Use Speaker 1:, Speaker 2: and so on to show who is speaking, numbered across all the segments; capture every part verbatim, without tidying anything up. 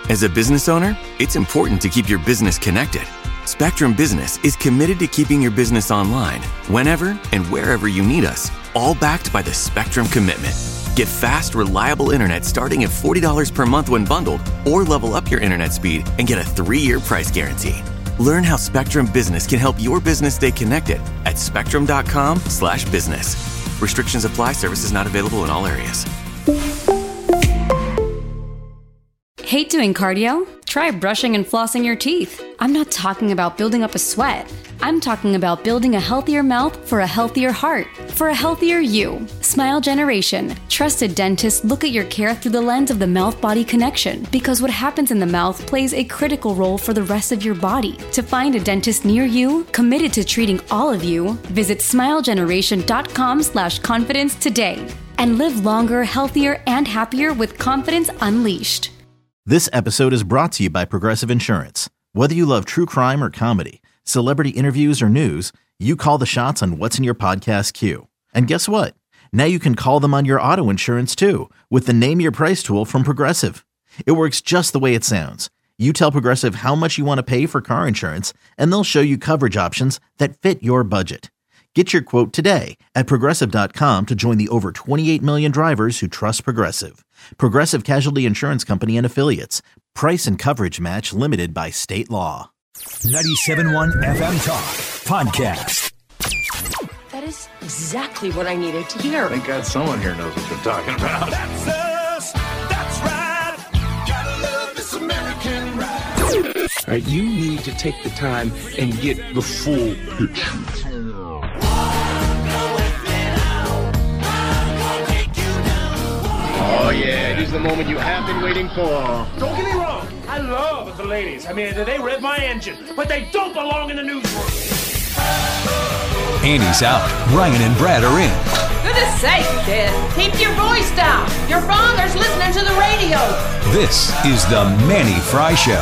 Speaker 1: As a business owner, it's important to keep your business connected. Spectrum Business is committed to keeping your business online whenever and wherever you need us, all backed by the Spectrum Commitment. Get fast, reliable internet starting at forty dollars per month when bundled, or level up your internet speed and get a three-year price guarantee. Learn how Spectrum Business can help your business stay connected at spectrum.com slash business. Restrictions apply. Services not available in all areas.
Speaker 2: Hate doing cardio? Try brushing and flossing your teeth. I'm not talking about building up a sweat. I'm talking about building a healthier mouth for a healthier heart, for a healthier you. Smile Generation. Trusted dentists look at your care through the lens of the mouth-body connection, because what happens in the mouth plays a critical role for the rest of your body. To find a dentist near you, committed to treating all of you, visit smilegeneration.com slash confidence today. And live longer, healthier, and happier with confidence unleashed.
Speaker 3: This episode is brought to you by Progressive Insurance. Whether you love true crime or comedy, celebrity interviews or news, you call the shots on what's in your podcast queue. And guess what? Now you can call them on your auto insurance too, with the Name Your Price tool from Progressive. It works just the way it sounds. You tell Progressive how much you want to pay for car insurance, and they'll show you coverage options that fit your budget. Get your quote today at Progressive dot com to join the over twenty-eight million drivers who trust Progressive. Progressive Casualty Insurance Company and Affiliates. Price and coverage match limited by state law.
Speaker 4: ninety-seven point one F M Talk Podcast.
Speaker 5: That is exactly what I needed to hear.
Speaker 6: Thank God someone here knows what they're talking about.
Speaker 7: That's us. That's right. Gotta love this American ride.
Speaker 6: All right, you need to take the time and get the full picture.
Speaker 8: Oh, yeah, it is the moment you have been waiting for.
Speaker 7: Don't get me wrong. I love the ladies. I mean, they rev my engine, but they don't belong in the newsroom.
Speaker 4: Andy's out. Ryan and Brad are in.
Speaker 5: Goodness sake, kid. Keep your voice down. Your father's listening to the radio.
Speaker 4: This is the Manny Fry Show.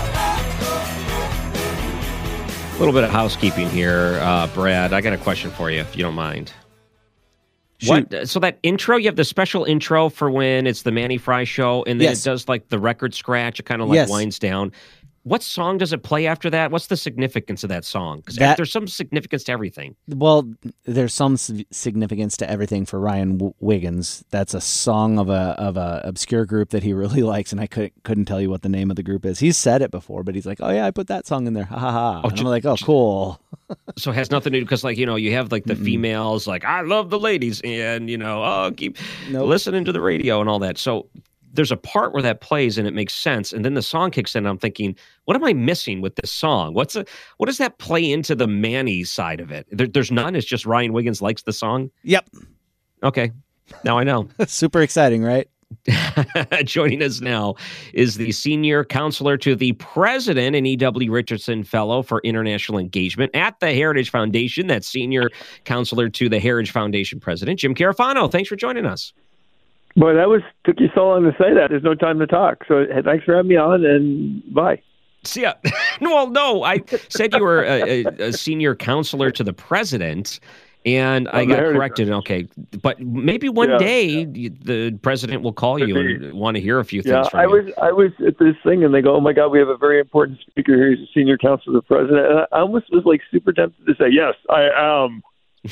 Speaker 8: A little bit of housekeeping here, uh, Brad. I got a question for you, if you don't mind.
Speaker 9: Shoot.
Speaker 8: What? So that intro, you have the special intro for when it's the Manny Fry Show, and then
Speaker 9: Yes.
Speaker 8: it does like the record scratch. It kind of like
Speaker 9: Yes.
Speaker 8: winds down. What song does it play after that? What's the significance of that song? Because
Speaker 9: That-
Speaker 8: there's some significance to everything.
Speaker 9: Well, there's some s- significance to everything for Ryan w- Wiggins. That's a song of a of a obscure group that he really likes, and I couldn't couldn't tell you what the name of the group is. He's said it before, but he's like, "Oh yeah, I put that song in there." Ha ha ha.
Speaker 8: Oh,
Speaker 9: And
Speaker 8: ju-
Speaker 9: I'm like, "Oh, cool."
Speaker 8: So it has nothing to do, because like, you know, you have like the
Speaker 9: Mm-mm.
Speaker 8: females like, I love the ladies, and, you know, oh, keep
Speaker 9: Nope.
Speaker 8: listening to the radio and all that. So there's a part where that plays and it makes sense, and then the song kicks in, and I'm thinking, what am I missing with this song? What's a, what does that play into the Manny side of it? There, there's none. It's just Ryan Wiggins likes the song.
Speaker 9: Yep.
Speaker 8: Okay, now I know.
Speaker 9: Super exciting, right?
Speaker 8: Joining us now is the senior counselor to the president and E W. Richardson Fellow for International Engagement at the Heritage Foundation. That's senior counselor to the Heritage Foundation president, Jim Carafano. Thanks for joining us.
Speaker 10: Boy, that was took you so long to say that. There's no time to talk. So thanks for having me on, and bye.
Speaker 8: See ya. Well, no, I said you were a, a, a senior counselor to the president, and I got corrected. Okay, but maybe one
Speaker 10: Yeah.
Speaker 8: day the president will call you and want to hear a few things
Speaker 10: Yeah,
Speaker 8: from
Speaker 10: I
Speaker 8: you.
Speaker 10: was I was at this thing, and they go, "Oh my God, we have a very important speaker here. He's a senior counselor to the president." And I almost was like super tempted to say, "Yes, I am."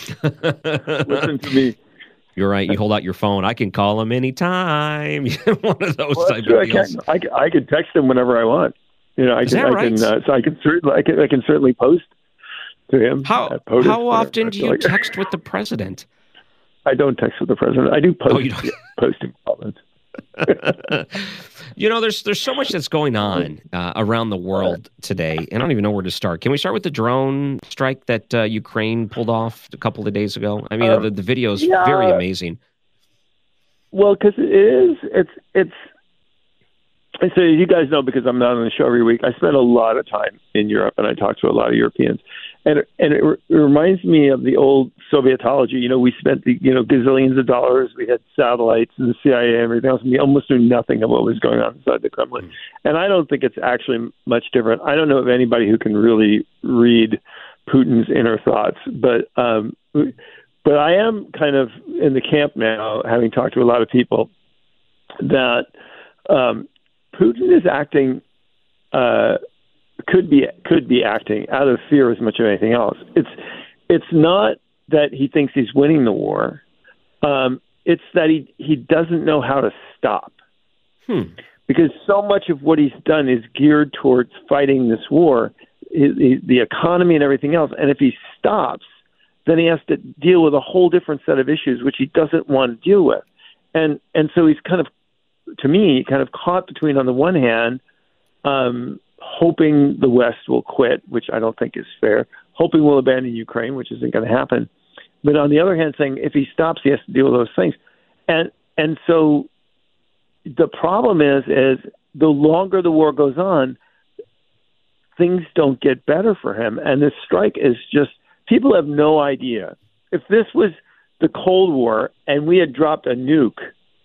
Speaker 10: Listen to me.
Speaker 8: You're right. You hold out your phone. I can call him anytime. One of those
Speaker 10: Well,
Speaker 8: type
Speaker 10: true.
Speaker 8: of
Speaker 10: I
Speaker 8: deals.
Speaker 10: can, I can I can text him whenever I want. You know, I
Speaker 8: Is
Speaker 10: can
Speaker 8: that
Speaker 10: I can
Speaker 8: right?
Speaker 10: uh, so I can certainly I can I can certainly post to him.
Speaker 8: How
Speaker 10: uh, POTUS,
Speaker 8: how
Speaker 10: whatever.
Speaker 8: often do you
Speaker 10: Like-
Speaker 8: text with the president?
Speaker 10: I don't text with the president. I do post
Speaker 8: Oh, you don't?
Speaker 10: posting comments.
Speaker 8: You know, there's there's so much that's going on uh, around the world today, and I don't even know where to start. Can we start with the drone strike that uh, Ukraine pulled off a couple of days ago? I mean,
Speaker 10: Uh,
Speaker 8: the, the video is
Speaker 10: yeah.
Speaker 8: very amazing.
Speaker 10: Well, because it is, it's, it's, and so you guys know, because I'm not on the show every week, I spend a lot of time in Europe, and I talk to a lot of Europeans. And, and it, re- it reminds me of the old Sovietology. You know, we spent, the, you know, gazillions of dollars. We had satellites and the C I A and everything else, and we almost knew nothing of what was going on inside the Kremlin. And I don't think it's actually much different. I don't know of anybody who can really read Putin's inner thoughts, but um, but I am kind of in the camp now, having talked to a lot of people, that um, Putin is acting, uh, could be could be acting out of fear as much as anything else. It's it's not that he thinks he's winning the war. Um, it's that he, he doesn't know how to stop.
Speaker 8: Hmm.
Speaker 10: Because so much of what he's done is geared towards fighting this war, the, the economy and everything else. And if he stops, then he has to deal with a whole different set of issues, which he doesn't want to deal with. And and so he's kind of, to me, kind of caught between, on the one hand, um, hoping the West will quit, which I don't think is fair, hoping we'll abandon Ukraine, which isn't going to happen. But on the other hand, saying if he stops, he has to deal with those things. And and so the problem is, is the longer the war goes on, things don't get better for him. And this strike is just, people have no idea. If this was the Cold War and we had dropped a nuke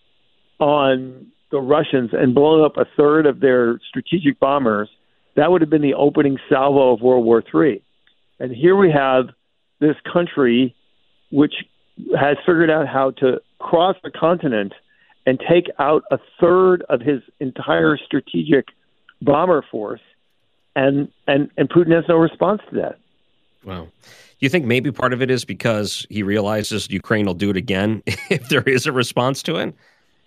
Speaker 10: on the Russians and blown up a third of their strategic bombers, that would have been the opening salvo of World War Three. And here we have this country which has figured out how to cross the continent and take out a third of his entire strategic bomber force, and, and, and Putin has no response to that.
Speaker 8: Wow. Do you think maybe part of it is because he realizes Ukraine will do it again if there is a response to it?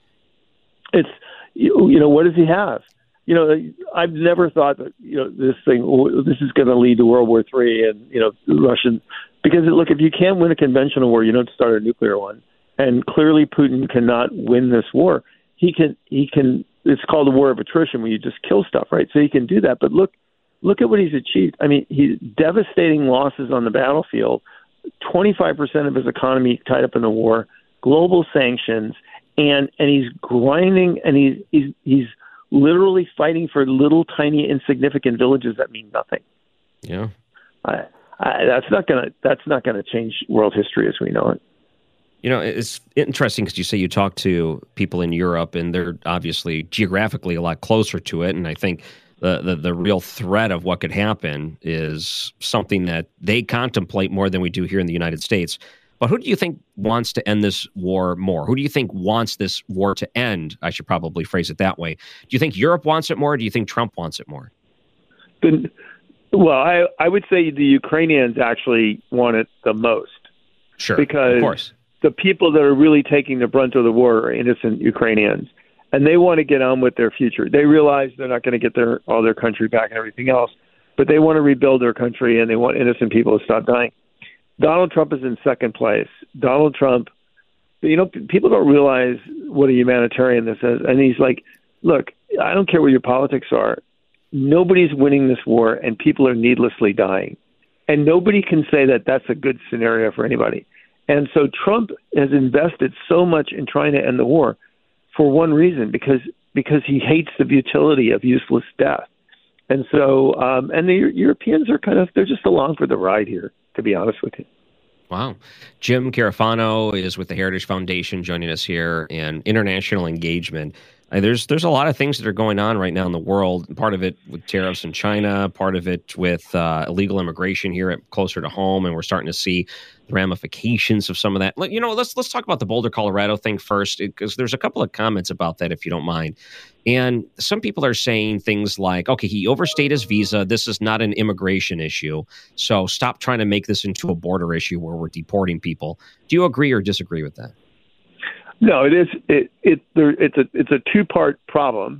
Speaker 10: It's, you, you know, what does he have? You know, I've never thought that, you know, this thing, this is going to lead to World War Three and, you know, the Russian, because look, if you can't win a conventional war, you don't start a nuclear one. And clearly Putin cannot win this war. He can, he can, it's called a war of attrition where you just kill stuff, right? So he can do that. But look, look at what he's achieved. I mean, he's devastating losses on the battlefield, twenty-five percent of his economy tied up in the war, global sanctions, and, and he's grinding, and he's, he's, he's literally fighting for little, tiny, insignificant villages that mean nothing.
Speaker 8: Yeah.
Speaker 10: I, I, that's not gonna, that's not gonna change world history as we know it.
Speaker 8: You know, it's interesting because you say you talk to people in Europe, and they're obviously geographically a lot closer to it. And I think the, the, the real threat of what could happen is something that they contemplate more than we do here in the United States. But who do you think wants to end this war more? Who do you think wants this war to end? I should probably phrase it that way. Do you think Europe wants it more, or do you think Trump wants it more?
Speaker 10: The, well, I, I would say the Ukrainians actually want it the most.
Speaker 8: Sure,
Speaker 10: because
Speaker 8: of course.
Speaker 10: The people that are really taking the brunt of the war are innocent Ukrainians, and they want to get on with their future. They realize they're not going to get their all their country back and everything else, but they want to rebuild their country, and they want innocent people to stop dying. Donald Trump is in second place. Donald Trump, you know, people don't realize what a humanitarian this is. And he's like, look, I don't care what your politics are. Nobody's winning this war, and people are needlessly dying. And nobody can say that that's a good scenario for anybody. And so Trump has invested so much in trying to end the war for one reason, because because he hates the futility of useless death. And so, um, and the Europeans are kind of, they're just along for the ride here, to be honest with you.
Speaker 8: Wow. Jim Carafano is with the Heritage Foundation joining us here, and international engagement. Uh, there's there's a lot of things that are going on right now in the world. Part of it with tariffs in China, part of it with uh, illegal immigration here at closer to home, and we're starting to see the ramifications of some of that. You know, let's let's talk about the Boulder, Colorado thing first, because there's a couple of comments about that, if you don't mind. And some people are saying things like, okay, he overstayed his visa. This is not an immigration issue. So stop trying to make this into a border issue where we're deporting people. Do you agree or disagree with that?
Speaker 10: No, it is. It it there. It's a it's a two part problem,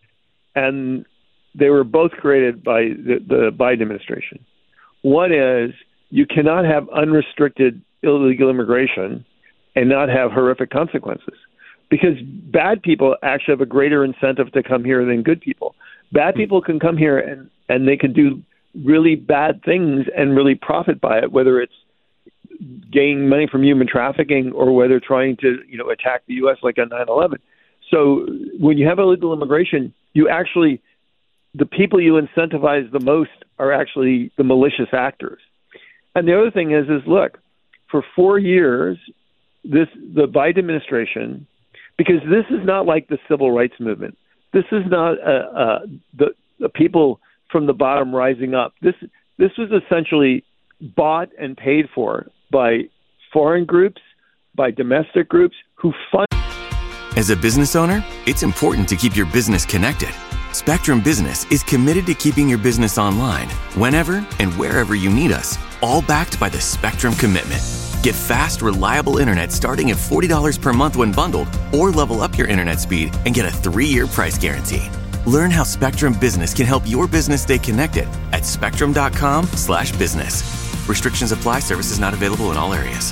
Speaker 10: and they were both created by the, the Biden administration. One is you cannot have unrestricted illegal immigration and not have horrific consequences, because bad people actually have a greater incentive to come here than good people. Bad people can come here and and they can do really bad things and really profit by it, whether it's gaining money from human trafficking or whether trying to, you know, attack the U S like on nine eleven. So when you have illegal immigration, you actually, the people you incentivize the most are actually the malicious actors. And the other thing is, is look, for four years, this the Biden administration, because this is not like the civil rights movement. This is not uh, uh, the, the people from the bottom rising up. This this was essentially bought and paid for by foreign groups, by domestic groups who fund.
Speaker 1: As a business owner, it's important to keep your business connected. Spectrum Business is committed to keeping your business online whenever and wherever you need us, all backed by the Spectrum Commitment. Get fast, reliable internet starting at forty dollars per month when bundled, or level up your internet speed and get a three-year price guarantee. Learn how Spectrum Business can help your business stay connected at spectrum.com slash business. Restrictions apply. Services not available in all areas.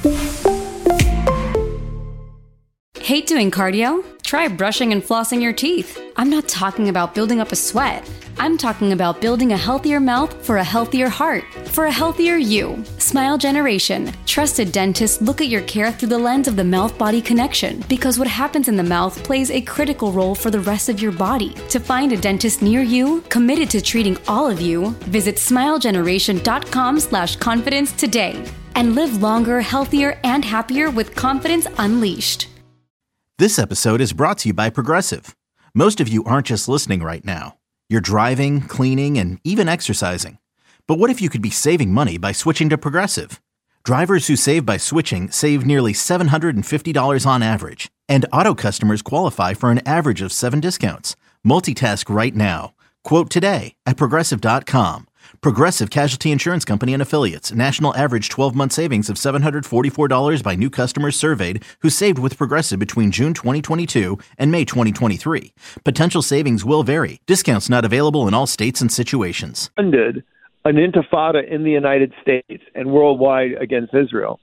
Speaker 2: Hate doing cardio? Try brushing and flossing your teeth. I'm not talking about building up a sweat. I'm talking about building a healthier mouth for a healthier heart, for a healthier you. Smile Generation. Trusted dentists look at your care through the lens of the mouth-body connection, because what happens in the mouth plays a critical role for the rest of your body. To find a dentist near you, committed to treating all of you, visit smilegeneration.com slash confidence today and live longer, healthier, and happier with confidence unleashed.
Speaker 3: This episode is brought to you by Progressive. Most of you aren't just listening right now. You're driving, cleaning, and even exercising. But what if you could be saving money by switching to Progressive? Drivers who save by switching save nearly seven hundred fifty dollars on average. And auto customers qualify for an average of seven discounts. Multitask right now. Quote today at Progressive dot com. Progressive Casualty Insurance Company and Affiliates. National average twelve-month savings of seven hundred forty-four dollars by new customers surveyed who saved with Progressive between June twenty twenty-two and May twenty twenty-three. Potential savings will vary. Discounts not available in all states and situations.
Speaker 10: Funded an intifada in the United States and worldwide against Israel.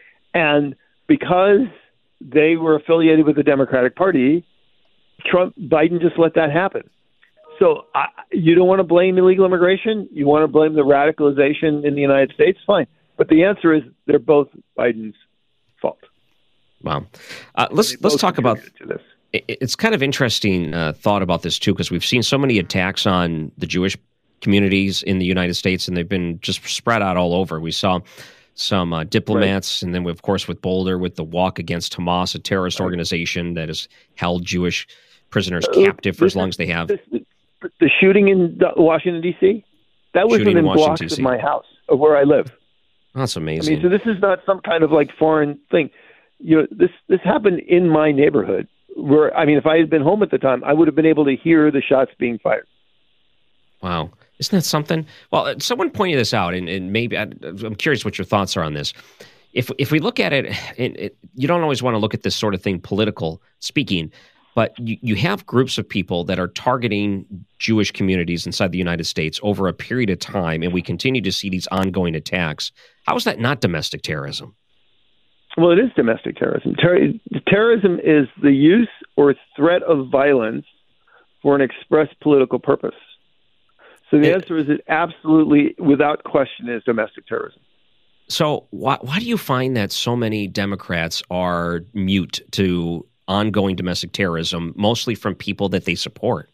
Speaker 10: And because they were affiliated with the Democratic Party, Trump, Biden just let that happen. So I, you don't want to blame illegal immigration. You want to blame the radicalization in the United States. Fine. But the answer is they're both Biden's fault.
Speaker 8: Wow. Uh, let's let's talk about this. It's kind of interesting uh, thought about this, too, because we've seen so many attacks on the Jewish communities in the United States, and they've been just spread out all over. We saw some uh, diplomats, right. And then, we, of course, with Boulder, with the Walk Against Hamas, a terrorist right. organization that has held Jewish prisoners uh, captive for as long as they have.
Speaker 10: This, The shooting in Washington, D C, that was within blocks of my house, of where I live.
Speaker 8: That's amazing.
Speaker 10: I mean, so this is not some kind of like foreign thing. You know, this this happened in my neighborhood. Where I mean, if I had been home at the time, I would have been able to hear the shots being fired.
Speaker 8: Wow. Isn't that something? Well, someone pointed this out, and, and maybe I, I'm curious what your thoughts are on this. If if we look at it, it, it, you don't always want to look at this sort of thing political speaking, but you, you have groups of people that are targeting Jewish communities inside the United States over a period of time, and we continue to see these ongoing attacks. How is that not domestic terrorism?
Speaker 10: Well, it is domestic terrorism. Ter- terrorism is the use or threat of violence for an express political purpose. So the it, answer is it absolutely, without question, is domestic terrorism.
Speaker 8: So why why do you find that so many Democrats are mute to ongoing domestic terrorism, mostly from people that they support?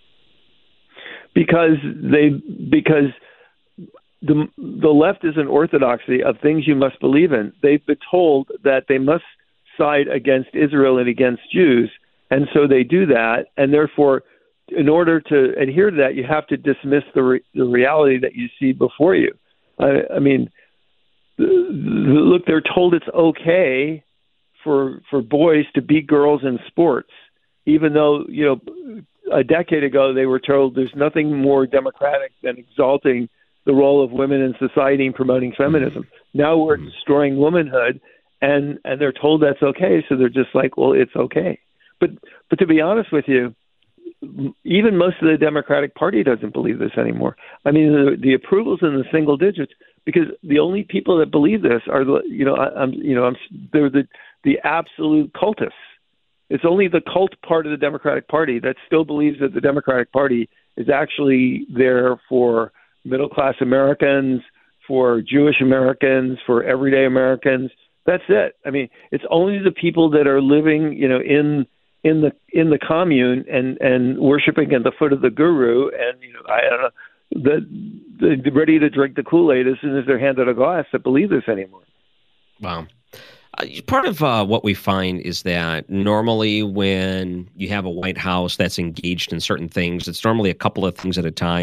Speaker 10: Because they because the the left is an orthodoxy of things you must believe in. They've been told that they must side against Israel and against Jews, and so they do that. And therefore, in order to adhere to that, you have to dismiss the re- the reality that you see before you. I, I mean, the, the, look, they're told it's okay for for boys to beat girls in sports, even though, you know, a decade ago they were told there's nothing more democratic than exalting the role of women in society and promoting feminism. Now we're destroying womanhood, and and they're told that's okay, so they're just like, well, it's okay. But but to be honest with you, even most of the Democratic Party doesn't believe this anymore. I mean, the, the approval's in the single digits because the only people that believe this are the, you know, I, I'm, you know, I'm, they're the the absolute cultists. It's only the cult part of the Democratic Party that still believes that the Democratic Party is actually there for middle-class Americans, for Jewish Americans, for everyday Americans. That's it. I mean, it's only the people that are living, you know, in in the in the commune and, and worshiping at the foot of the guru, and you know, I don't know, the, the ready to drink the Kool-Aid as soon as they're handed a glass that believe this anymore.
Speaker 8: Wow. Uh, part of uh, what we find is that normally when you have a White House that's engaged in certain things, it's normally a couple of things at a time.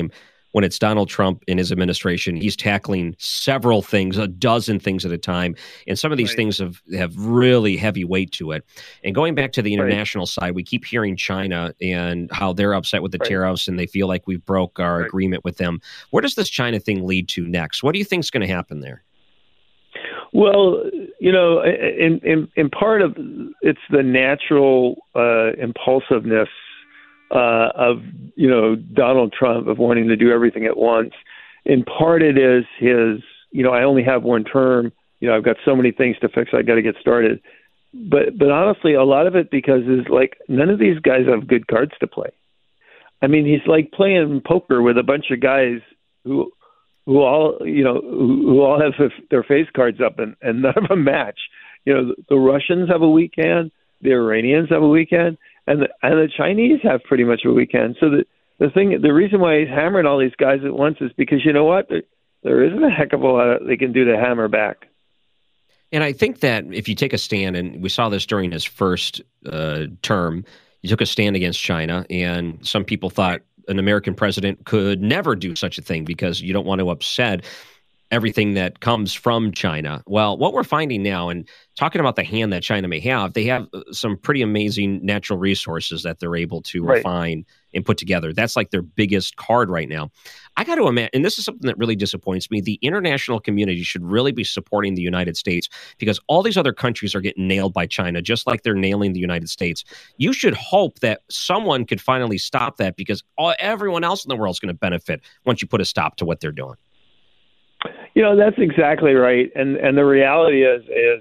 Speaker 8: when it's Donald Trump in his administration, he's tackling several things, a dozen things at a time. And some of these right. things have, have really heavy weight to it. And going back to the international right. side, we keep hearing China and how they're upset with the right. tariffs and they feel like we've broke our right. agreement with them. Where does this China thing lead to next? What do you think is going to happen there?
Speaker 10: Well, you know, in, in, in part of it's the natural uh, impulsiveness Uh, of, you know, Donald Trump of wanting to do everything at once. In part it is his, you know, I only have one term, you know, I've got so many things to fix, I got to get started. But but honestly, a lot of it because is like none of these guys have good cards to play. I mean, he's like playing poker with a bunch of guys who who all, you know, who, who all have their face cards up and, and none of them match. You know, the, the Russians have a weak hand, the Iranians have a weak hand, And the, and the Chinese have pretty much a weekend. So the the thing, the reason why he's hammering all these guys at once is because you know what, there, there isn't a heck of a lot they can do to hammer back.
Speaker 8: And I think that if you take a stand, and we saw this during his first uh, term, he took a stand against China, and some people thought an American president could never do such a thing because you don't want to upset everything that comes from China. Well, what we're finding now, and talking about the hand that China may have, they have some pretty amazing natural resources that they're able to right. refine and put together. That's like their biggest card right now. I got to imagine, and this is something that really disappoints me, the international community should really be supporting the United States because all these other countries are getting nailed by China, just like they're nailing the United States. You should hope that someone could finally stop that because all, everyone else in the world is going to benefit once you put a stop to what they're doing.
Speaker 10: You know, that's exactly right. And and the reality is, is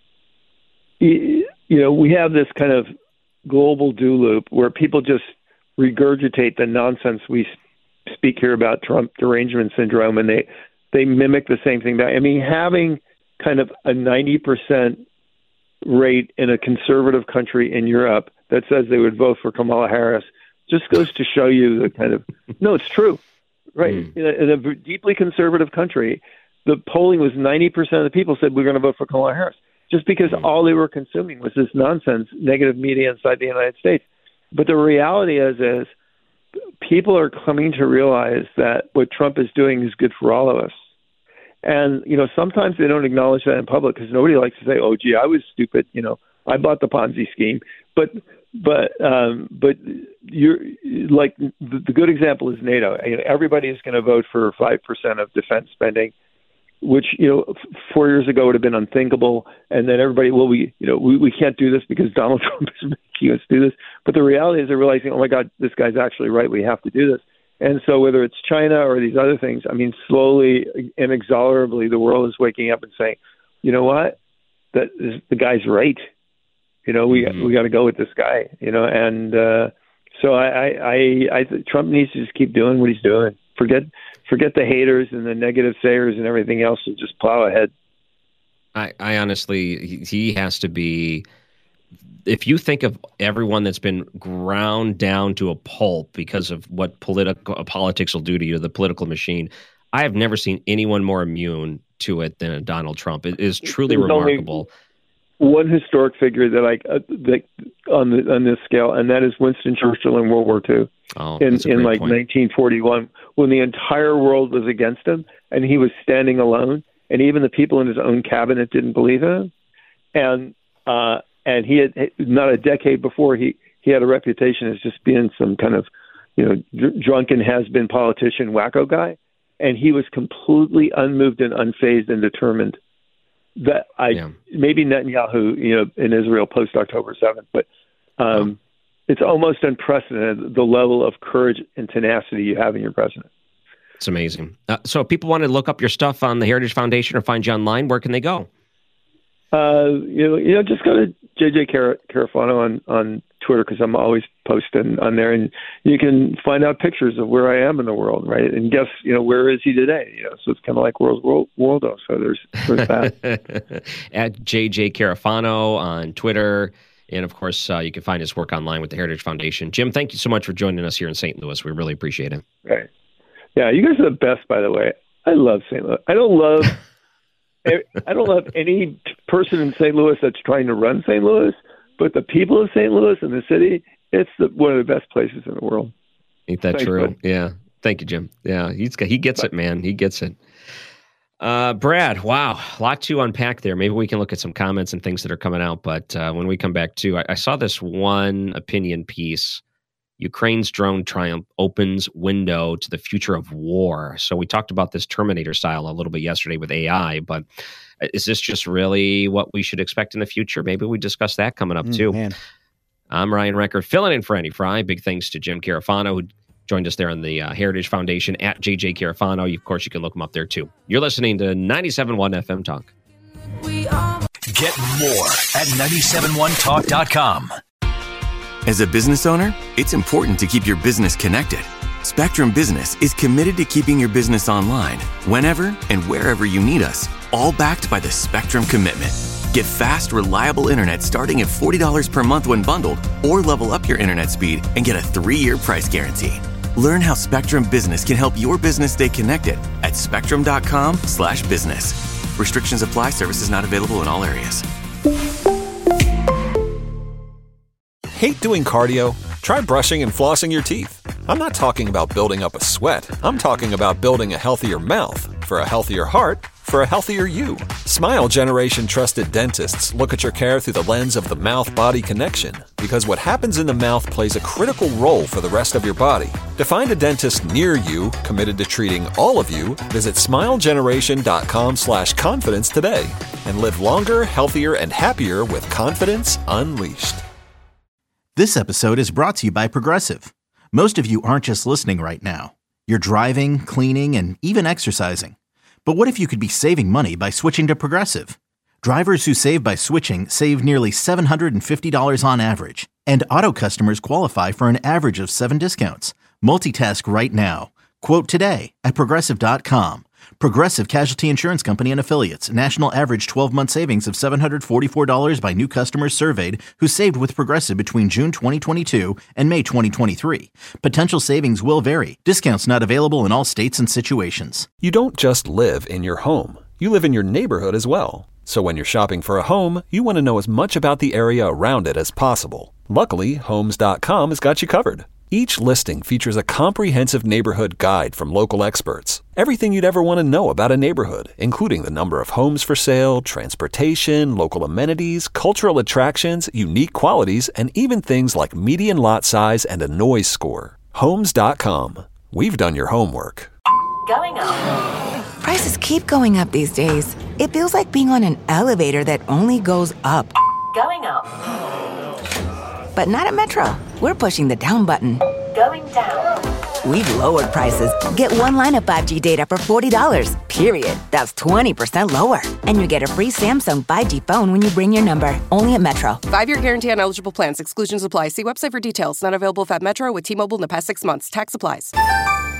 Speaker 10: you know, we have this kind of global do loop where people just regurgitate the nonsense we speak here about Trump derangement syndrome, and they, they mimic the same thing. I mean, having kind of a ninety percent rate in a conservative country in Europe that says they would vote for Kamala Harris just goes to show you the kind of, no, it's true. Right. Mm. In, a, in a deeply conservative country, the polling was ninety percent of the people said we're going to vote for Kamala Harris just because mm. all they were consuming was this nonsense, negative media inside the United States. But the reality is, is people are coming to realize that what Trump is doing is good for all of us. And, you know, sometimes they don't acknowledge that in public because nobody likes to say, oh, gee, I was stupid. You know, I bought the Ponzi scheme. But But um, but you're like the, the good example is NATO. You know, everybody is going to vote for five percent of defense spending, which you know f- four years ago would have been unthinkable. And then everybody, well, we you know we, we can't do this because Donald Trump is making us do this. But the reality is they're realizing, oh my God, this guy's actually right. We have to do this. And so whether it's China or these other things, I mean, slowly, inexorably, the world is waking up and saying, you know what, that is, the guy's right. You know, we mm-hmm. we got to go with this guy. You know, and uh, so I, I, I, I Trump needs to just keep doing what he's doing. Forget forget the haters and the negative sayers and everything else, and just plow ahead.
Speaker 8: I, I honestly, he, he has to be. If you think of everyone that's been ground down to a pulp because of what political politics will do to you, the political machine, I have never seen anyone more immune to it than Donald Trump. It is truly There's remarkable.
Speaker 10: One historic figure that I uh, that on the on this scale, and that is Winston Churchill in World War Two.
Speaker 8: Oh,
Speaker 10: in in like
Speaker 8: point.
Speaker 10: nineteen forty-one, when the entire world was against him, and he was standing alone, and even the people in his own cabinet didn't believe in him, and uh, and he had not a decade before he he had a reputation as just being some kind of you know dr- drunken has-been politician wacko guy, and he was completely unmoved and unfazed and determined. That I yeah. maybe Netanyahu, you know, in Israel post October seventh, but um, oh. it's almost unprecedented the level of courage and tenacity you have in your president.
Speaker 8: It's amazing. Uh, so, if people want to look up your stuff on the Heritage Foundation or find you online, where can they go?
Speaker 10: Uh, you know, you know, just go to J J Car- Carafano on on Twitter because I'm always posting on there, and you can find out pictures of where I am in the world, right? And guess, you know, where is he today? You know, so it's kind of like World World Waldo. So there's there's that.
Speaker 8: At J J Carafano on Twitter, and of course, uh, you can find his work online with the Heritage Foundation. Jim, thank you so much for joining us here in Saint Louis. We really appreciate it.
Speaker 10: Right. Yeah, you guys are the best, by the way. I love Saint Louis. I don't love. I don't love any person in Saint Louis that's trying to run Saint Louis, but the people of Saint Louis and the city, it's the, one of the best places in the world.
Speaker 8: Ain't that
Speaker 10: Thanks,
Speaker 8: true?
Speaker 10: bud.
Speaker 8: Yeah. Thank you, Jim. Yeah, he's got, he gets it, man. He gets it. Uh, Brad, wow, a lot to unpack there. Maybe we can look at some comments and things that are coming out. But uh, when we come back to, I, I saw this one opinion piece. Ukraine's drone triumph opens window to the future of war. So we talked about this Terminator style a little bit yesterday with A I, but is this just really what we should expect in the future? Maybe we discuss that coming up
Speaker 9: Mm,
Speaker 8: too.
Speaker 9: man.
Speaker 8: I'm Ryan Recker, filling in for Andy Fry. Big thanks to Jim Carafano, who joined us there on the uh, Heritage Foundation at J J Carafano. Of course, you can look him up there too. You're listening to ninety-seven point one F M Talk.
Speaker 4: Get more at nine seven one talk dot com.
Speaker 1: As a business owner, it's important to keep your business connected. Spectrum Business is committed to keeping your business online whenever and wherever you need us, all backed by the Spectrum Commitment. Get fast, reliable internet starting at forty dollars per month when bundled, or level up your internet speed and get a three-year price guarantee. Learn how Spectrum Business can help your business stay connected at spectrum.com slash business. Restrictions apply. Services not available in all areas.
Speaker 11: Hate doing cardio? Try brushing and flossing your teeth. I'm not talking about building up a sweat. I'm talking about building a healthier mouth. For a healthier heart, for a healthier you. Smile Generation trusted dentists look at your care through the lens of the mouth-body connection, because what happens in the mouth plays a critical role for the rest of your body. To find a dentist near you committed to treating all of you, visit smilegeneration.com slash confidence today and live longer, healthier, and happier with confidence unleashed.
Speaker 3: This episode is brought to you by Progressive. Most of you aren't just listening right now. You're driving, cleaning, and even exercising. But what if you could be saving money by switching to Progressive? Drivers who save by switching save nearly seven hundred fifty dollars on average. And auto customers qualify for an average of seven discounts. Multitask right now. Quote today at Progressive dot com. Progressive Casualty Insurance Company and Affiliates. National average twelve-month savings of seven hundred forty-four dollars by new customers surveyed who saved with Progressive between June twenty twenty-two and May twenty twenty-three. Potential savings will vary. Discounts not available in all states and situations.
Speaker 11: You don't just live in your home. You live in your neighborhood as well. So when you're shopping for a home, you want to know as much about the area around it as possible. Luckily, Homes dot com has got you covered. Each listing features a comprehensive neighborhood guide from local experts. Everything you'd ever want to know about a neighborhood, including the number of homes for sale, transportation, local amenities, cultural attractions, unique qualities, and even things like median lot size and a noise score. Homes dot com. We've done your homework.
Speaker 12: Going up. Prices keep going up these days. It feels like being on an elevator that only goes up.
Speaker 5: Going up.
Speaker 12: But not at Metro. We're pushing the down button.
Speaker 5: Going down.
Speaker 12: We've lowered prices. Get one line of five G data for forty dollars, period. That's twenty percent lower. And you get a free Samsung five G phone when you bring your number. Only at Metro.
Speaker 13: Five-year guarantee on eligible plans. Exclusions apply. See website for details. Not available if at Metro with T-Mobile in the past six months. Tax applies.